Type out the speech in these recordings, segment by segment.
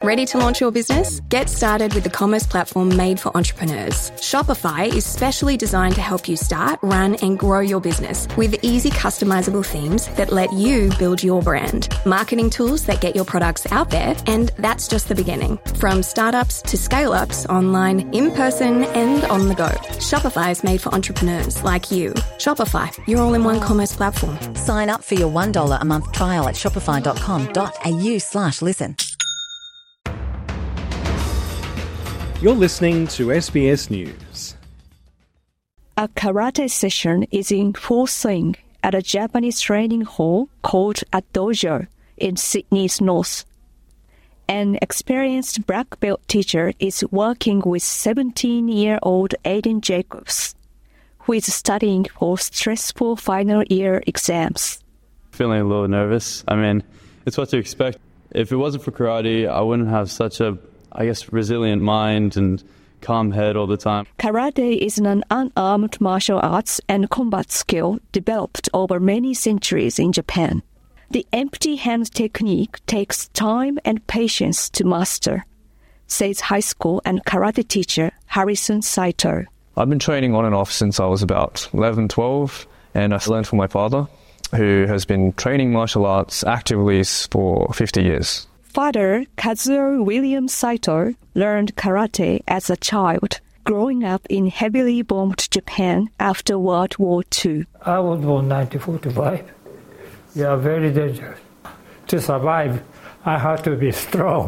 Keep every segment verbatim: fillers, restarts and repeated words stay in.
Ready to launch your business? Get started with the commerce platform made for entrepreneurs. Shopify is specially designed to help you start, run, and grow your business with easy customizable themes that let you build your brand, marketing tools that get your products out there, and that's just the beginning. From startups to scale-ups, online, in person, and on the go. Shopify is made for entrepreneurs like you. Shopify, your all-in-one commerce platform. Sign up for your one dollar a month trial at shopify.com.au slash listen. You're listening to S B S News. A karate session is in full swing at a Japanese training hall called a dojo in Sydney's north. An experienced black belt teacher is working with seventeen-year-old Aiden Jacobs, who is studying for stressful final year exams. Feeling a little nervous. I mean, it's what to expect. If it wasn't for karate, I wouldn't have such a, I guess, resilient mind and calm head all the time. Karate is an unarmed martial arts and combat skill developed over many centuries in Japan. The empty hand technique takes time and patience to master, says high school and karate teacher Harrison Saito. I've been training on and off since I was about eleven, twelve, and I learned from my father, who has been training martial arts actively for fifty years. Father Kazuo William Saito learned karate as a child, growing up in heavily bombed Japan after World War Two. I was born in nineteen forty-five. Yeah, very dangerous. To survive, I had to be strong.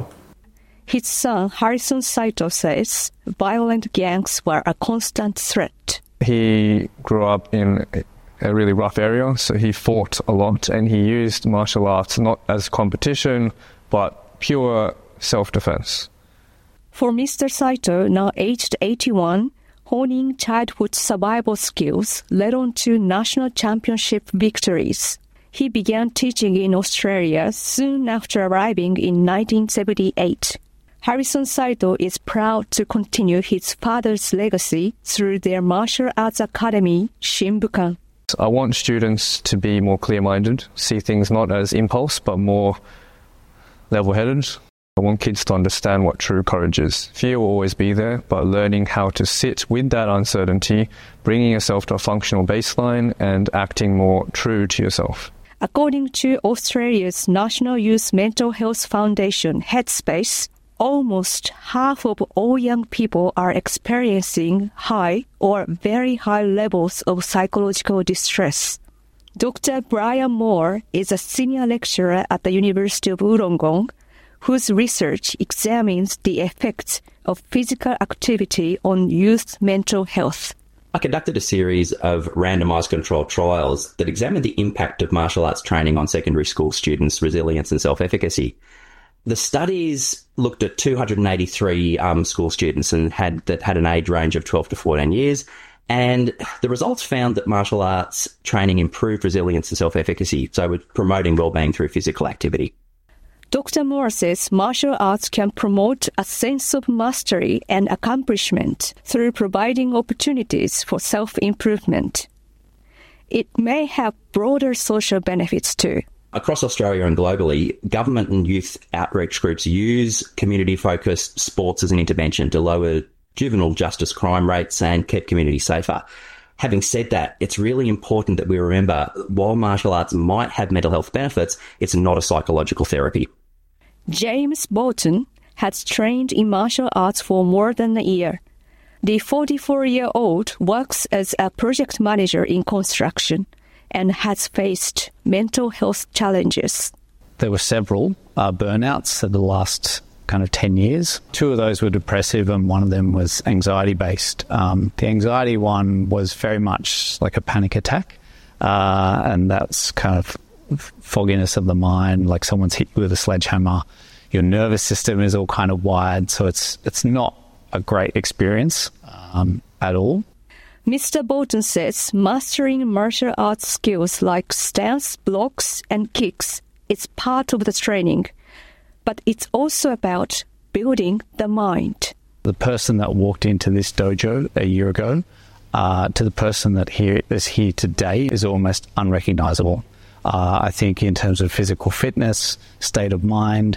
His son Harrison Saito says violent gangs were a constant threat. He grew up in a really rough area, so he fought a lot, and he used martial arts not as competition, but pure self-defense. For Mister Saito, now aged eighty-one, honing childhood survival skills led on to national championship victories. He began teaching in Australia soon after arriving in nineteen seventy-eight. Harrison Saito is proud to continue his father's legacy through their martial arts academy, Shinbukan. I want students to be more clear-minded, see things not as impulse, but more level-headed. I want kids to understand what true courage is. Fear will always be there, but learning how to sit with that uncertainty, bringing yourself to a functional baseline, and acting more true to yourself. According to Australia's National Youth Mental Health Foundation, Headspace, almost half of all young people are experiencing high or very high levels of psychological distress. Doctor Brian Moore is a senior lecturer at the University of Wollongong, whose research examines the effects of physical activity on youth mental health. I conducted a series of randomised controlled trials that examined the impact of martial arts training on secondary school students' resilience and self-efficacy. The studies looked at two hundred eighty-three um, school students and had that had an age range of twelve to fourteen years, and the results found that martial arts training improved resilience and self-efficacy, so we're promoting well-being through physical activity. Doctor Moore says martial arts can promote a sense of mastery and accomplishment through providing opportunities for self-improvement. It may have broader social benefits too. Across Australia and globally, government and youth outreach groups use community-focused sports as an intervention to lower juvenile justice crime rates and keep communities safer. Having said that, it's really important that we remember, while martial arts might have mental health benefits, it's not a psychological therapy. James Bolton has trained in martial arts for more than a year. The forty-four-year-old works as a project manager in construction and has faced mental health challenges. There were several uh, burnouts in the last kind of ten years. Two of those were depressive and one of them was anxiety-based. Um, the anxiety one was very much like a panic attack, uh, and that's kind of fogginess of the mind, like someone's hit you with a sledgehammer. Your nervous system is all kind of wired, so it's it's not a great experience um, at all. Mister Bolton says mastering martial arts skills like stance, blocks, and kicks is part of the training, but it's also about building the mind. The person that walked into this dojo a year ago uh, to the person that here is here today is almost unrecognizable. Uh, I think in terms of physical fitness, state of mind,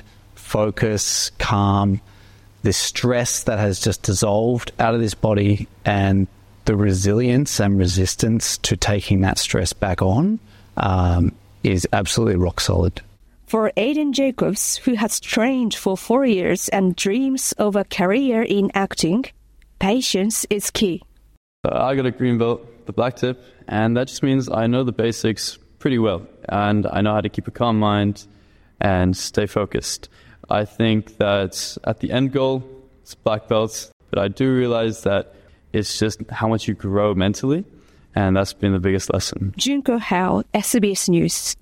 focus, calm, the stress that has just dissolved out of this body, and the resilience and resistance to taking that stress back on um, is absolutely rock solid. For Aiden Jacobs, who has trained for four years and dreams of a career in acting, patience is key. Uh, I got a green belt, the black tip, and that just means I know the basics pretty well, and I know how to keep a calm mind and stay focused. I think that at the end goal, it's black belts, but I do realize that it's just how much you grow mentally, and that's been the biggest lesson. Junko Hao, S B S News.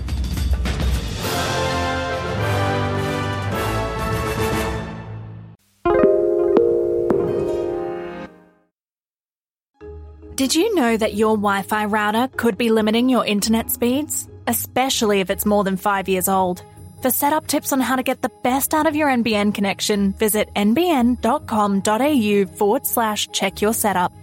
Did you know that your Wi-Fi router could be limiting your internet speeds? Especially if it's more than five years old. For setup tips on how to get the best out of your N B N connection, visit nbn.com.au forward slash check your setup.